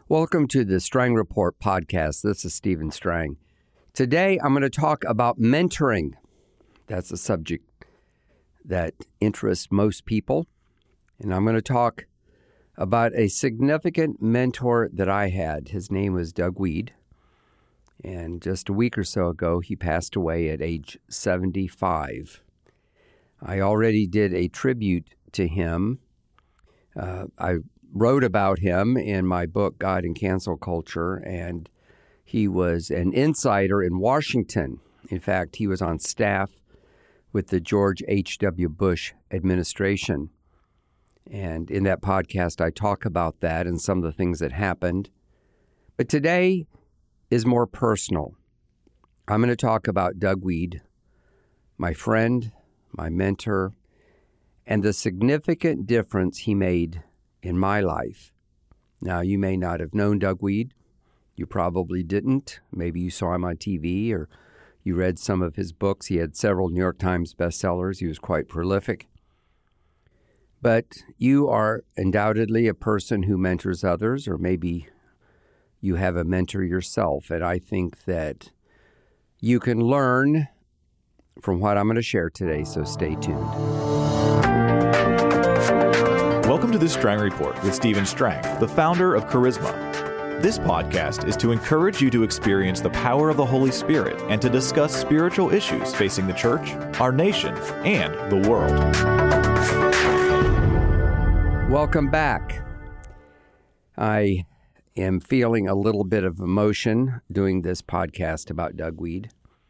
Welcome to the Strang Report podcast. This is Stephen Strang. Today, I'm going to talk about mentoring. That's a subject that interests most people. And I'm going to talk about a significant mentor that I had. His name was Doug Weed. And just a week or so ago, he passed away at age 75. I already did a tribute to him. I wrote about him in my book, God and Cancel Culture, and he was an insider in Washington. In fact, he was on staff with the George H.W. Bush administration. And in that podcast, I talk about that and some of the things that happened. But today is more personal. I'm going to talk about Doug Weed, my friend, my mentor, and the significant difference he made in my life. Now, you may not have known Doug Weed. You probably didn't. Maybe you saw him on TV or you read some of his books. He had several New York Times bestsellers. He was quite prolific. But you are undoubtedly a person who mentors others, or maybe you have a mentor yourself. And I think that you can learn from what I'm going to share today, so stay tuned. Welcome to the Strang Report with Stephen Strang, the founder of Charisma. This podcast is to encourage you to experience the power of the Holy Spirit and to discuss spiritual issues facing the church, our nation, and the world. Welcome back. I am feeling a little bit of emotion doing this podcast about Doug Weed.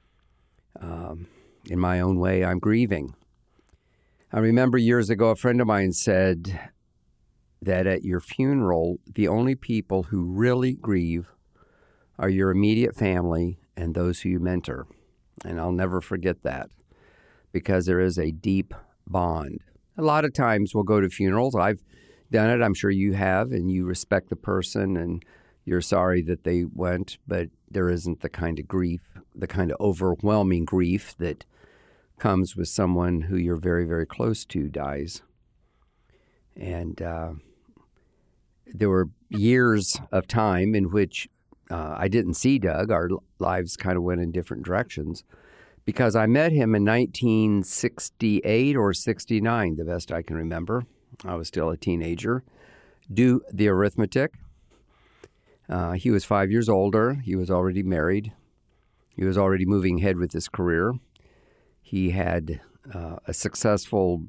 In my own way, I'm grieving. I remember years ago, a friend of mine said that at your funeral, the only people who really grieve are your immediate family and those who you mentor. And I'll never forget that because there is a deep bond. A lot of times we'll go to funerals. I've done it. I'm sure you have, and you respect the person and you're sorry that they went, but there isn't the kind of grief, the kind of overwhelming grief that comes with someone who you're very, very close to dies. And there were years of time in which I didn't see Doug. Our lives kind of went in different directions because I met him in 1968 or 69, the best I can remember. I was still a teenager. Do the arithmetic. He was 5 years older. He was already married. He was already moving ahead with his career. He had a successful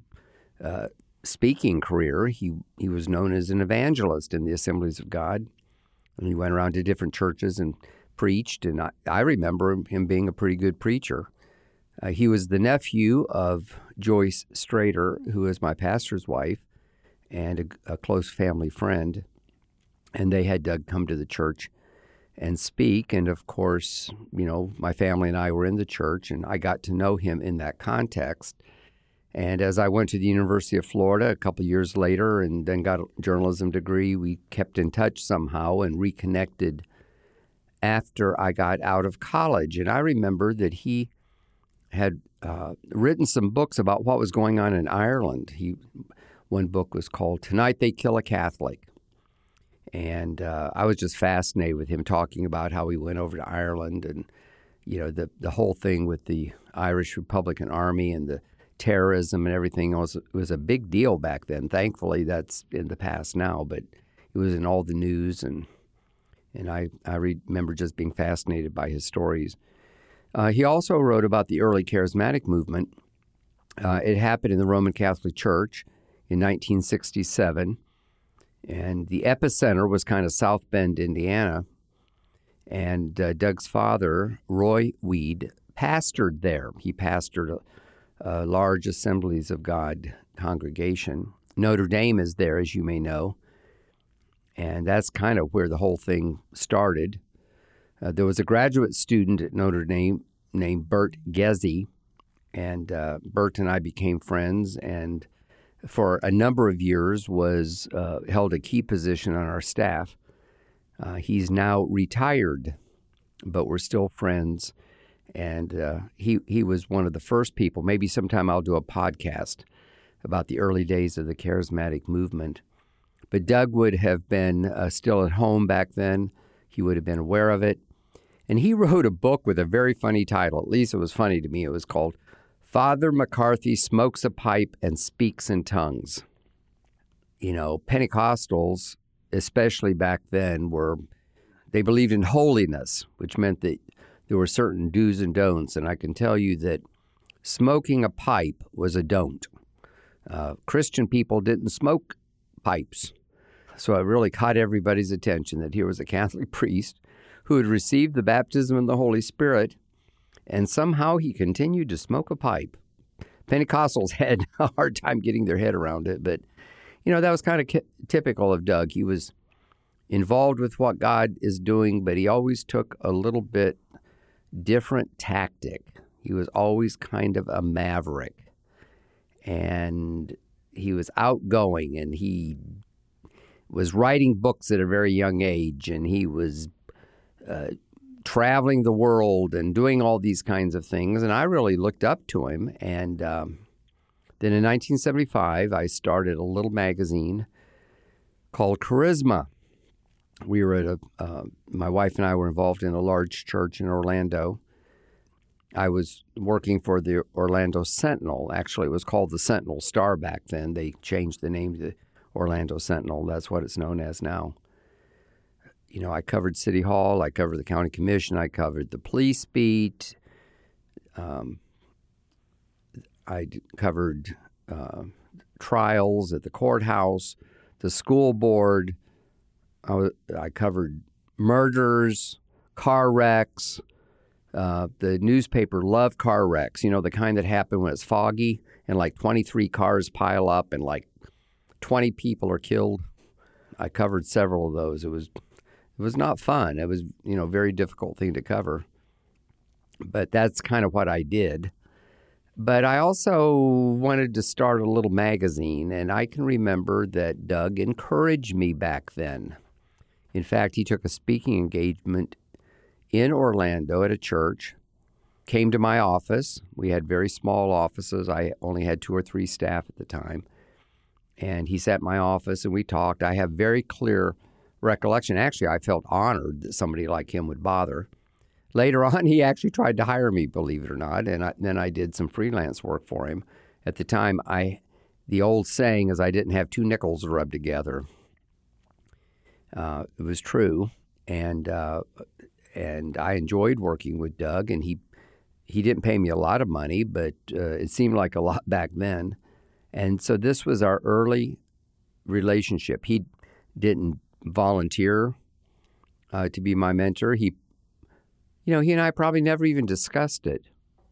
speaking career. He was known as an evangelist in the Assemblies of God. And he went around to different churches and preached. And I remember him being a pretty good preacher. He was the nephew of Joyce Strader, who is my pastor's wife and a close family friend. And they had Doug come to the church and speak. And of course, you know, my family and I were in the church, and I got to know him in that context. And as I went to the University of Florida a couple years later and then got a journalism degree, we kept in touch somehow and reconnected after I got out of college. And I remember that he had written some books about what was going on in Ireland. One book was called Tonight They Kill a Catholic. And I was just fascinated with him talking about how he went over to Ireland and, you know, the whole thing with the Irish Republican Army and the terrorism and everything else. It was a big deal back then. Thankfully, that's in the past now, but it was in all the news, and I remember just being fascinated by his stories. He also wrote about the early charismatic movement. It happened in the Roman Catholic Church in 1967. And the epicenter was kind of South Bend, Indiana. And Doug's father, Roy Weed, pastored there. He pastored a large Assemblies of God congregation. Notre Dame is there, as you may know. And that's kind of where the whole thing started. There was a graduate student at Notre Dame named Bert Gezzi. And Bert and I became friends, and for a number of years was held a key position on our staff. He's now retired, but we're still friends. And he was one of the first people. Maybe sometime I'll do a podcast about the early days of the charismatic movement. But Doug would have been still at home back then. He would have been aware of it. And he wrote a book with a very funny title. At least it was funny to me. It was called Father McCarthy Smokes a Pipe and Speaks in Tongues. You know, Pentecostals, especially back then, they believed in holiness, which meant that there were certain do's and don'ts. And I can tell you that smoking a pipe was a don't. Christian people didn't smoke pipes. So it really caught everybody's attention that here was a Catholic priest who had received the baptism in the Holy Spirit, and somehow he continued to smoke a pipe. Pentecostals had a hard time getting their head around it, but, you know, that was kind of typical of Doug. He was involved with what God is doing, but he always took a little bit different tactic. He was always kind of a maverick, and he was outgoing, and he was writing books at a very young age, and he was traveling the world and doing all these kinds of things, and I really looked up to him. And then in 1975, I started a little magazine called Charisma. We were at my wife and I were involved in a large church in Orlando. I was working for the Orlando Sentinel. Actually, it was called the Sentinel Star back then. They changed the name to the Orlando Sentinel. That's what it's known as now. You know, I covered City Hall, I covered the County Commission, I covered the police beat, I covered trials at the courthouse, the school board, I covered murders, car wrecks. The newspaper loved car wrecks, you know, the kind that happen when it's foggy and like 23 cars pile up and like 20 people are killed. I covered several of those. It was not fun. It was, you know, a very difficult thing to cover. But that's kind of what I did. But I also wanted to start a little magazine, and I can remember that Doug encouraged me back then. In fact, he took a speaking engagement in Orlando at a church, came to my office. We had very small offices. I only had 2 or 3 staff at the time. And he sat in my office, and we talked. I have very clear recollection. Actually, I felt honored that somebody like him would bother. Later on, he actually tried to hire me, believe it or not, and then I did some freelance work for him. At the time, the old saying is I didn't have 2 nickels to rub together. It was true, and I enjoyed working with Doug, and he didn't pay me a lot of money, but it seemed like a lot back then. And so this was our early relationship. He didn't volunteer to be my mentor. He and I probably never even discussed it.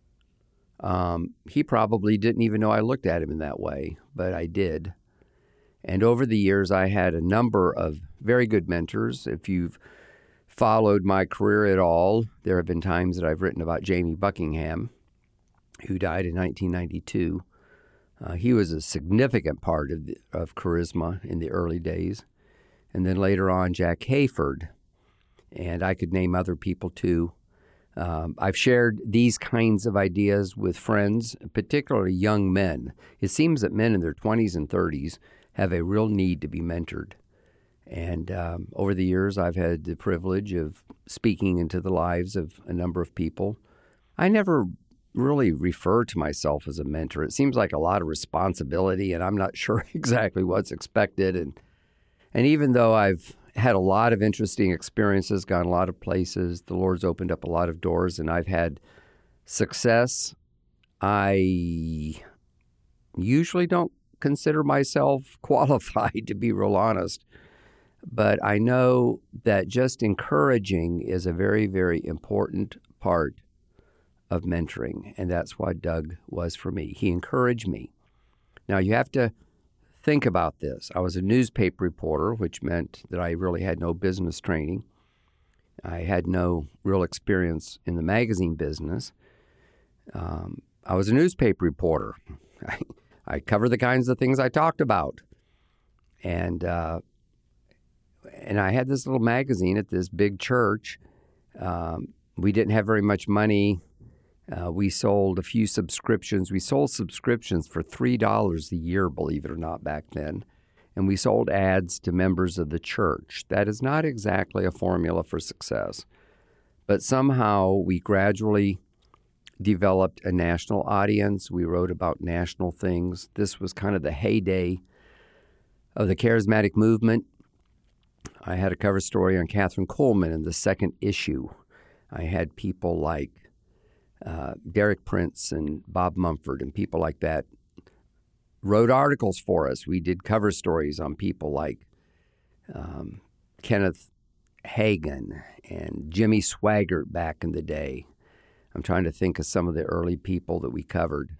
He probably didn't even know I looked at him in that way, but I did. And over the years, I had a number of very good mentors. If you've followed my career at all, there have been times that I've written about Jamie Buckingham, who died in 1992. He was a significant part of Charisma in the early days. And then later on, Jack Hayford. And I could name other people too. I've shared these kinds of ideas with friends, particularly young men. It seems that men in their 20s and 30s have a real need to be mentored. And over the years, I've had the privilege of speaking into the lives of a number of people. I never really refer to myself as a mentor. It seems like a lot of responsibility, and I'm not sure exactly what's expected. And even though I've had a lot of interesting experiences, gone a lot of places, the Lord's opened up a lot of doors, and I've had success, I usually don't consider myself qualified, to be real honest. But I know that just encouraging is a very, very important part of mentoring, and that's what Doug was for me. He encouraged me. Now, you have to think about this. I was a newspaper reporter, which meant that I really had no business training. I had no real experience in the magazine business. I was a newspaper reporter. I covered the kinds of things I talked about. And I had this little magazine at this big church. We didn't have very much money. We sold a few subscriptions. We sold subscriptions for $3 a year, believe it or not, back then. and we sold ads to members of the church. That is not exactly a formula for success, but somehow we gradually developed a national audience. We wrote about national things. This was kind of the heyday of the charismatic movement. I had a cover story on Catherine Coleman in the second issue. I had people like Derek Prince and Bob Mumford and people like that wrote articles for us. We did cover stories on people like Kenneth Hagin and Jimmy Swaggart back in the day. I'm trying to think of some of the early people that we covered.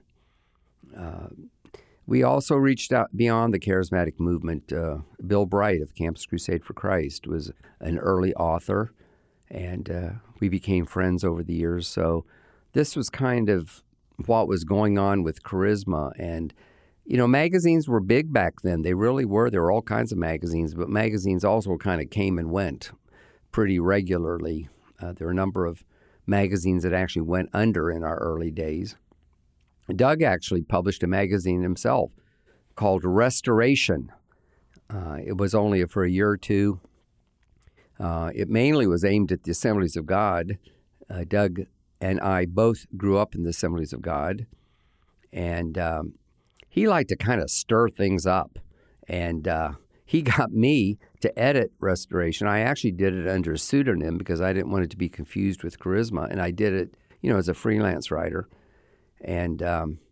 We also reached out beyond the charismatic movement. Bill Bright of Campus Crusade for Christ was an early author, and we became friends over the years. So this was kind of what was going on with Charisma. And, you know, magazines were big back then. They really were. There were all kinds of magazines, but magazines also kind of came and went pretty regularly. There were a number of magazines that actually went under in our early days. Doug actually published a magazine himself called Restoration. It was only for a year or two. It mainly was aimed at the Assemblies of God. Doug and I both grew up in the Assemblies of God, and he liked to kind of stir things up, and he got me to edit Restoration. I actually did it under a pseudonym because I didn't want it to be confused with Charisma, and I did it, you know, as a freelance writer. And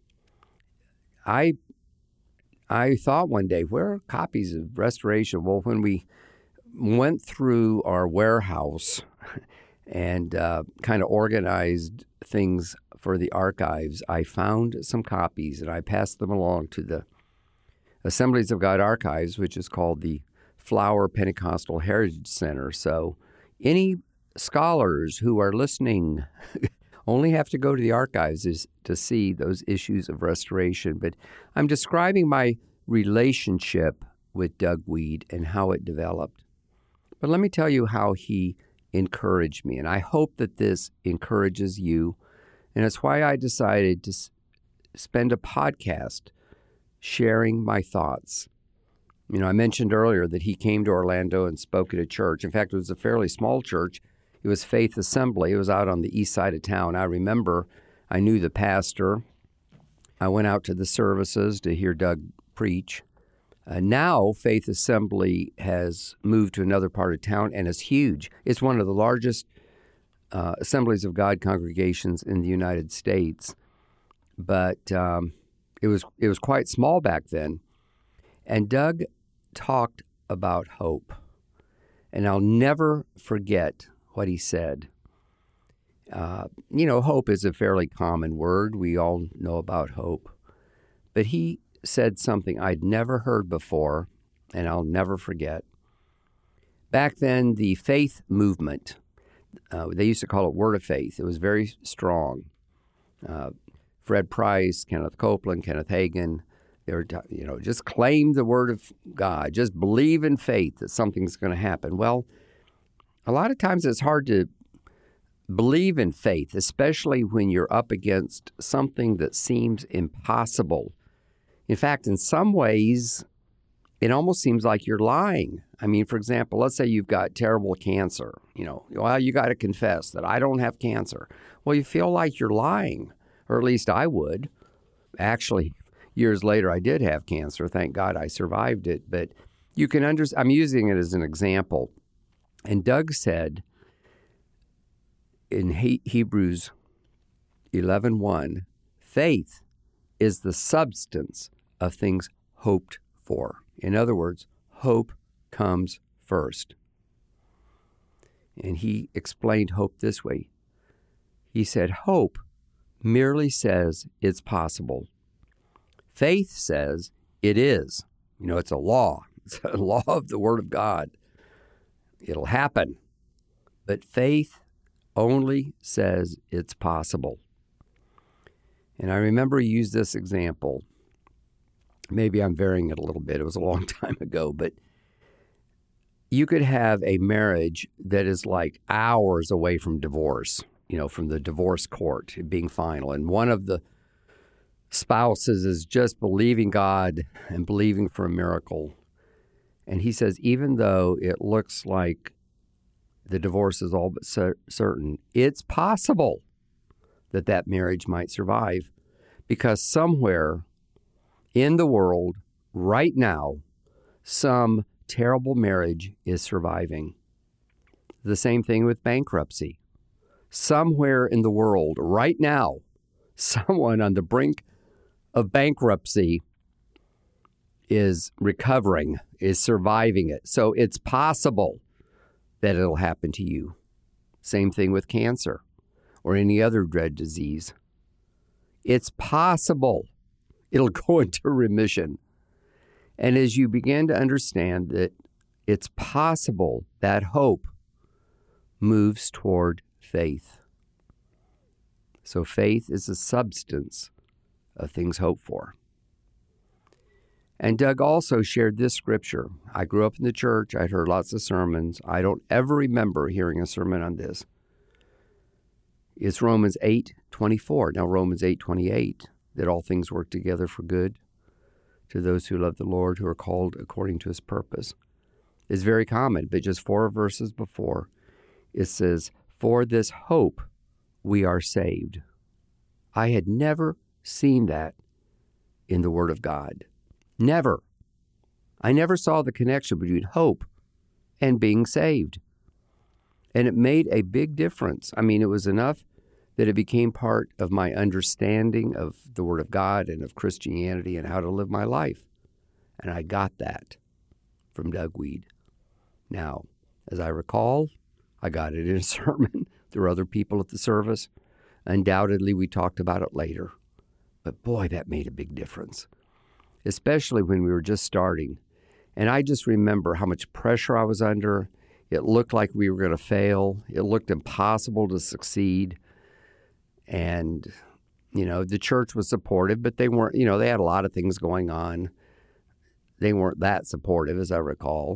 I thought one day, where are copies of Restoration? Well, when we went through our warehouse and kind of organized things for the archives, I found some copies, and I passed them along to the Assemblies of God Archives, which is called the Flower Pentecostal Heritage Center. So any scholars who are listening only have to go to the archives to see those issues of Restoration. But I'm describing my relationship with Doug Weed and how it developed. But let me tell you how he encouraged me, and I hope that this encourages you. And it's why I decided to spend a podcast sharing my thoughts. You know, I mentioned earlier that he came to Orlando and spoke at a church. In fact, it was a fairly small church. It was Faith Assembly. It was out on the east side of town. I remember I knew the pastor. I went out to the services to hear Doug preach. Now Faith Assembly has moved to another part of town and is huge. It's one of the largest Assemblies of God congregations in the United States. But it was quite small back then. And Doug talked about hope. And I'll never forget what he said. You know, hope is a fairly common word. We all know about hope. But he said something I'd never heard before, and I'll never forget. Back then, the faith movement, they used to call it Word of Faith. It was very strong. Fred Price, Kenneth Copeland, Kenneth Hagin, they were, you know, just claim the Word of God. Just believe in faith that something's going to happen. Well, a lot of times it's hard to believe in faith, especially when you're up against something that seems impossible. In fact, in some ways, it almost seems like you're lying. I mean, for example, let's say you've got terrible cancer. You know, well, you got to confess that I don't have cancer. Well, you feel like you're lying, or at least I would. Actually, years later, I did have cancer. Thank God I survived it. But you can understand, I'm using it as an example. And Doug said in Hebrews 11:1, faith is the substance of things hoped for. In other words, hope comes first. And he explained hope this way. He said, hope merely says it's possible. Faith says it is. You know, it's a law. It's a law of the Word of God. It'll happen. But faith only says it's possible. And I remember he used this example. Maybe I'm varying it a little bit. It was a long time ago, but you could have a marriage that is like hours away from divorce, you know, from the divorce court being final. And one of the spouses is just believing God and believing for a miracle. And he says, even though it looks like the divorce is all but certain, it's possible that that marriage might survive, because somewhere in the world right now, some terrible marriage is surviving. The same thing with bankruptcy. Somewhere in the world right now, someone on the brink of bankruptcy is recovering, is surviving it. So it's possible that it'll happen to you. Same thing with cancer or any other dread disease. It's possible it'll go into remission. And as you begin to understand that it's possible, that hope moves toward faith. So faith is the substance of things hoped for. And Doug also shared this scripture. I grew up in the church. I'd heard lots of sermons. I don't ever remember hearing a sermon on this. It's Romans 8:24. Now Romans 8:28, that all things work together for good to those who love the Lord, who are called according to his purpose, is very common. But just 4 verses before, it says, for this hope we are saved. I had never seen that in the Word of God. Never. I never saw the connection between hope and being saved. And it made a big difference. I mean, it was enough that it became part of my understanding of the Word of God and of Christianity and how to live my life. And I got that from Doug Weed. Now, as I recall, I got it in a sermon. There were other people at the service. Undoubtedly, we talked about it later. But boy, that made a big difference, especially when we were just starting. And I just remember how much pressure I was under. It looked like we were going to fail. It looked impossible to succeed. And, the church was supportive, but they weren't, they had a lot of things going on. They weren't that supportive, as I recall.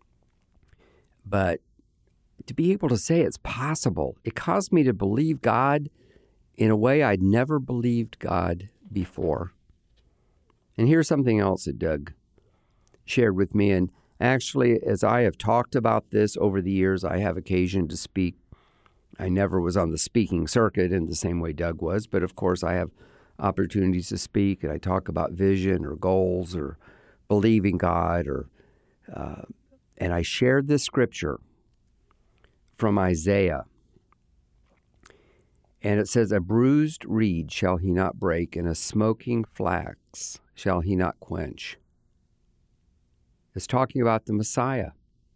But to be able to say it's possible, it caused me to believe God in a way I'd never believed God before. And here's something else that Doug shared with me. And actually, as I have talked about this over the years, I have occasion to speak. I never was on the speaking circuit in the same way Doug was, but of course I have opportunities to speak, and I talk about vision or goals or believing God, and I shared this scripture from Isaiah. And it says, a bruised reed shall he not break, and a smoking flax shall he not quench. It's talking about the Messiah.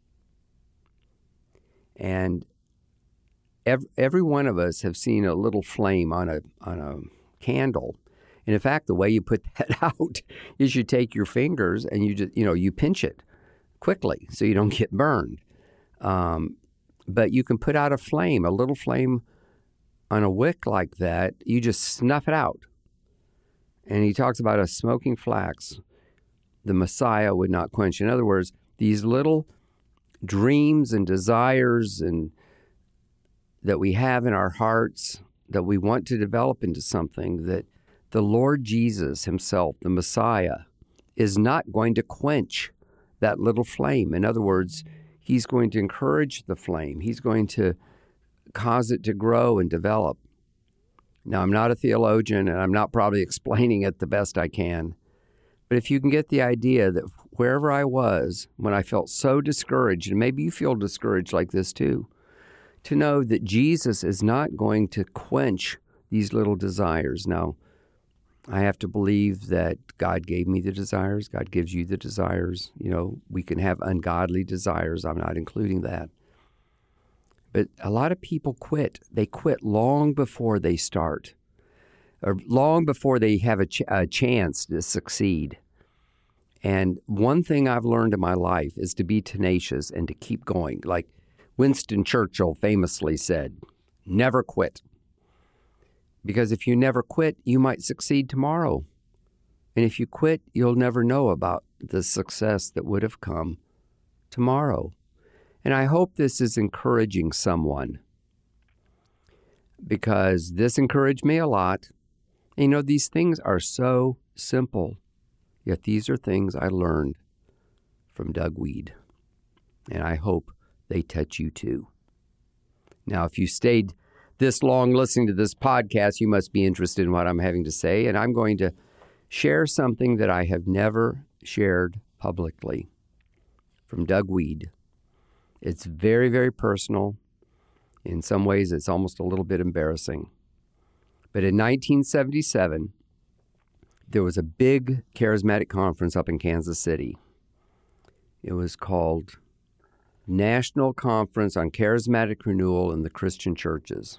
And every one of us have seen a little flame on a candle. And in fact, the way you put that out is you take your fingers and you just, you pinch it quickly so you don't get burned. But you can put out a little flame on a wick like that. You just snuff it out. And he talks about a smoking flax the Messiah would not quench. In other words, these little dreams and desires and that we have in our hearts that we want to develop into something, that the Lord Jesus himself, the Messiah, is not going to quench that little flame. In other words, he's going to encourage the flame. He's going to cause it to grow and develop. Now, I'm not a theologian, and I'm not probably explaining it the best I can. But if you can get the idea that wherever I was, when I felt so discouraged, and maybe you feel discouraged like this too, to know that Jesus is not going to quench these little desires. Now, I have to believe that God gave me the desires. God gives you the desires. We can have ungodly desires. I'm not including that. But a lot of people quit. They quit long before they start, or long before they have a chance to succeed. And one thing I've learned in my life is to be tenacious and to keep going. Like Winston Churchill famously said, never quit. Because if you never quit, you might succeed tomorrow. And if you quit, you'll never know about the success that would have come tomorrow. And I hope this is encouraging someone, because this encouraged me a lot. These things are so simple, yet these are things I learned from Doug Weed. And I hope they touch you too. Now, if you stayed this long listening to this podcast, you must be interested in what I'm having to say. And I'm going to share something that I have never shared publicly from Doug Weed. It's very, very personal. In some ways, it's almost a little bit embarrassing. But in 1977, there was a big charismatic conference up in Kansas City. It was called National Conference on Charismatic Renewal in the Christian Churches.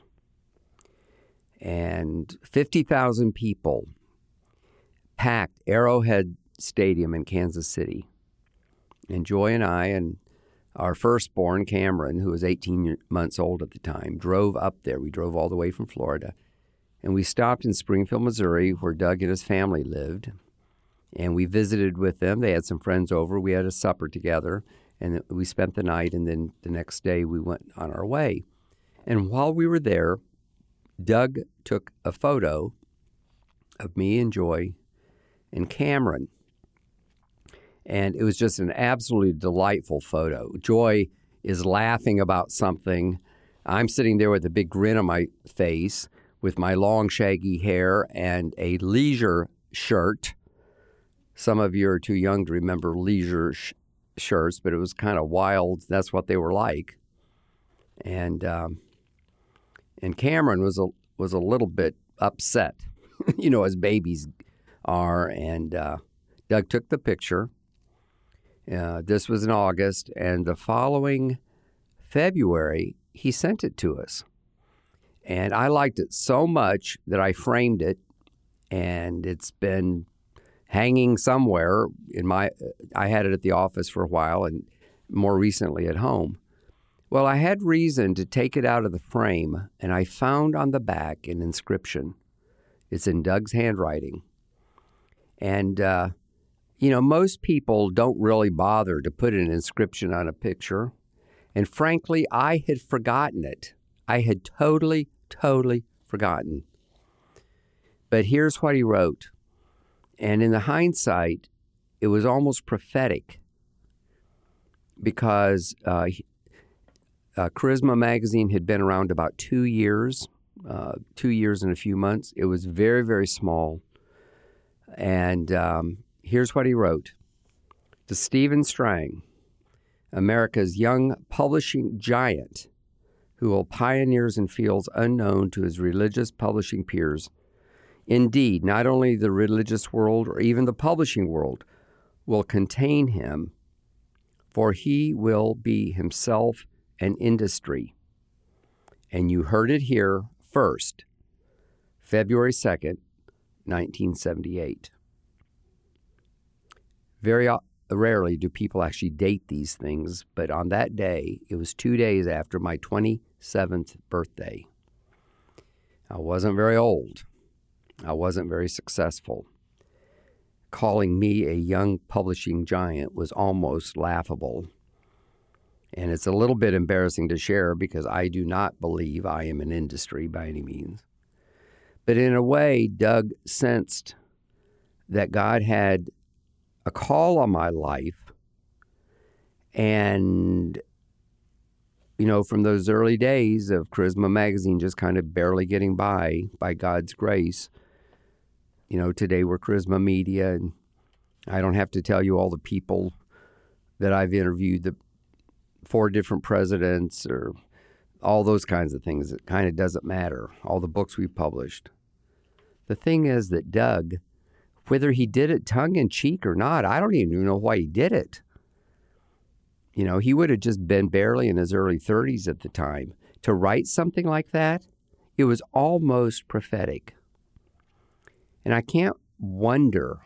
And 50,000 people packed Arrowhead Stadium in Kansas City. And Joy and I and our firstborn, Cameron, who was 18 months old at the time, drove up there. We drove all the way from Florida. And we stopped in Springfield, Missouri, where Doug and his family lived. And we visited with them. They had some friends over. We had a supper together. And we spent the night. And then the next day, we went on our way. And while we were there, Doug took a photo of me and Joy and Cameron. And it was just an absolutely delightful photo. Joy is laughing about something. I'm sitting there with a big grin on my face with my long, shaggy hair and a leisure shirt. Some of you are too young to remember leisure shirts, but it was kind of wild. That's what they were like. And Cameron was a little bit upset, as babies are. And Doug took the picture. This was in August, and the following February, he sent it to us. And I liked it so much that I framed it, and it's been hanging somewhere I had it at the office for a while, and more recently at home. Well, I had reason to take it out of the frame, and I found on the back an inscription. It's in Doug's handwriting. And, most people don't really bother to put an inscription on a picture. And frankly, I had forgotten it. I had totally forgotten. But here's what he wrote. And in the hindsight, it was almost prophetic because Charisma magazine had been around about 2 years, 2 years and a few months. It was very, very small. And here's what he wrote. To Stephen Strang, America's young publishing giant, who will pioneers in fields unknown to his religious publishing peers. Indeed, not only the religious world or even the publishing world will contain him, for he will be himself an industry. And you heard it here first, February 2nd, 1978. Very rarely do people actually date these things, but on that day, it was 2 days after my 27th birthday. I wasn't very old. I wasn't very successful. Calling me a young publishing giant was almost laughable. And it's a little bit embarrassing to share because I do not believe I am an industry by any means. But in a way, Doug sensed that God had a call on my life. And, from those early days of Charisma magazine just kind of barely getting by God's grace, today we're Charisma Media, and I don't have to tell you all the people that I've interviewed, the 4 different presidents or all those kinds of things. It kind of doesn't matter, all the books we've published. The thing is that Doug, whether he did it tongue-in-cheek or not, I don't even know why he did it. He would have just been barely in his early 30s at the time. To write something like that, it was almost prophetic. And I can't wonder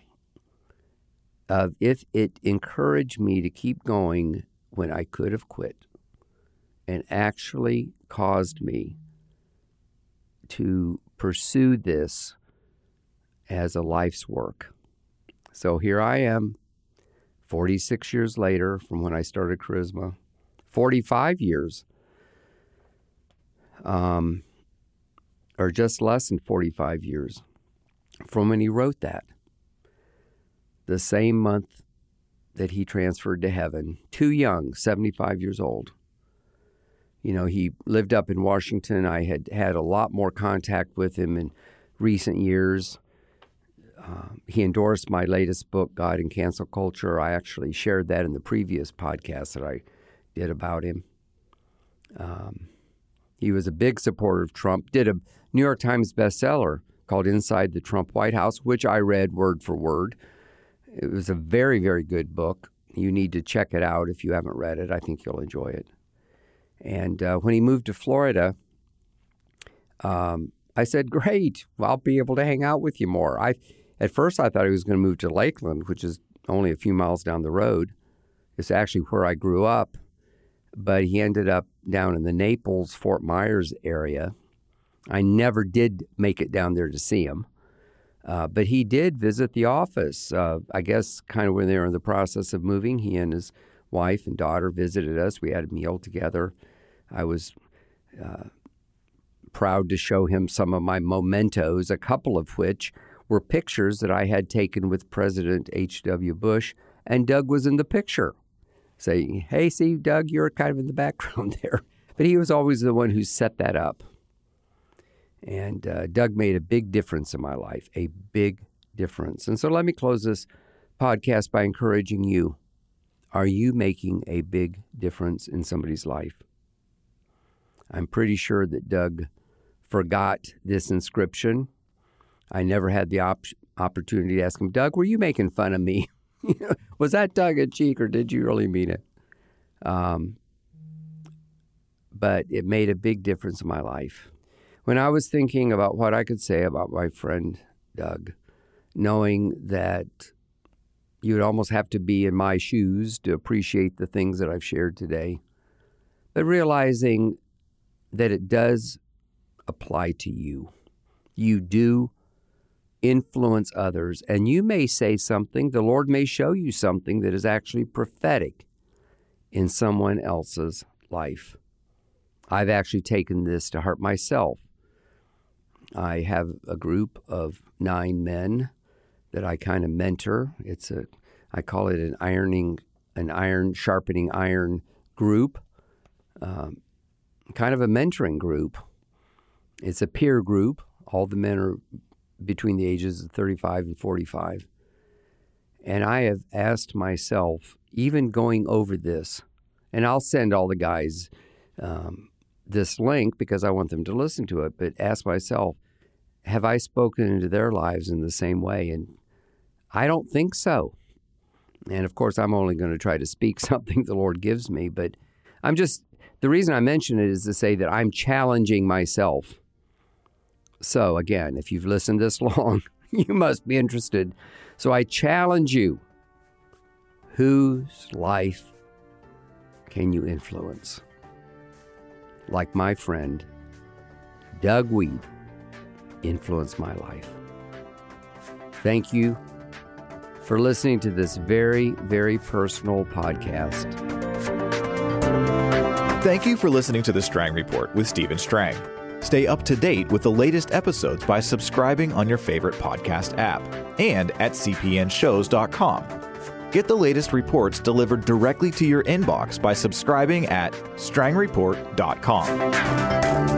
if it encouraged me to keep going when I could have quit, and actually caused me to pursue this as a life's work. So here I am, 46 years later from when I started Charisma, 45 years, or just less than 45 years from when he wrote that. The same month that he transferred to heaven, too young, 75 years old. You know, he lived up in Washington. I had had a lot more contact with him in recent years. He endorsed my latest book, God and Cancel Culture. I actually shared that in the previous podcast that I did about him. He was a big supporter of Trump, did a New York Times bestseller called Inside the Trump White House, which I read word for word. It was a very, very good book. You need to check it out if you haven't read it. I think you'll enjoy it. And when he moved to Florida, I said, great, well, I'll be able to hang out with you more. At first, I thought he was going to move to Lakeland, which is only a few miles down the road. It's actually where I grew up. But he ended up down in the Naples, Fort Myers area. I never did make it down there to see him. But he did visit the office. I guess kind of when they were in the process of moving, he and his wife and daughter visited us. We had a meal together. I was proud to show him some of my mementos, a couple of which were pictures that I had taken with President H.W. Bush, and Doug was in the picture, saying, hey, see, Doug, you're kind of in the background there. But he was always the one who set that up. And Doug made a big difference in my life, a big difference. And so let me close this podcast by encouraging you. Are you making a big difference in somebody's life? I'm pretty sure that Doug forgot this inscription. I never had the opportunity to ask him, Doug, were you making fun of me? Was that tongue in cheek or did you really mean it? But it made a big difference in my life. When I was thinking about what I could say about my friend Doug, knowing that you would almost have to be in my shoes to appreciate the things that I've shared today, but realizing that it does apply to you. You do influence others, and you may say something, the Lord may show you something that is actually prophetic in someone else's life. I've actually taken this to heart myself. I have a group of 9 men that I kind of mentor. I call it an iron sharpening iron group, kind of a mentoring group. It's a peer group. All the men are between the ages of 35 and 45. And I have asked myself, even going over this, and I'll send all the guys this link because I want them to listen to it, but ask myself, have I spoken into their lives in the same way? And I don't think so. And of course, I'm only going to try to speak something the Lord gives me, but the reason I mention it is to say that I'm challenging myself. So again, if you've listened this long, you must be interested. So I challenge you. Whose life can you influence? Like my friend, Doug Weed, influenced my life. Thank you for listening to this very, very personal podcast. Thank you for listening to The Strang Report with Stephen Strang. Stay up to date with the latest episodes by subscribing on your favorite podcast app and at cpnshows.com. Get the latest reports delivered directly to your inbox by subscribing at strangreport.com.